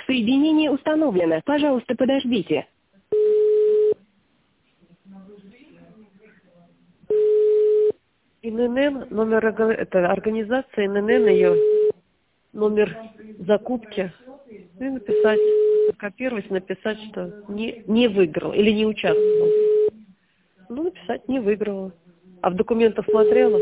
Соединение установлено. Пожалуйста, подождите. ИНН, номер это организация ИНН, ее номер закупки. И написать, копировать, написать, что не выиграл или не участвовал. Ну, написать не выиграла. А в документах смотрела?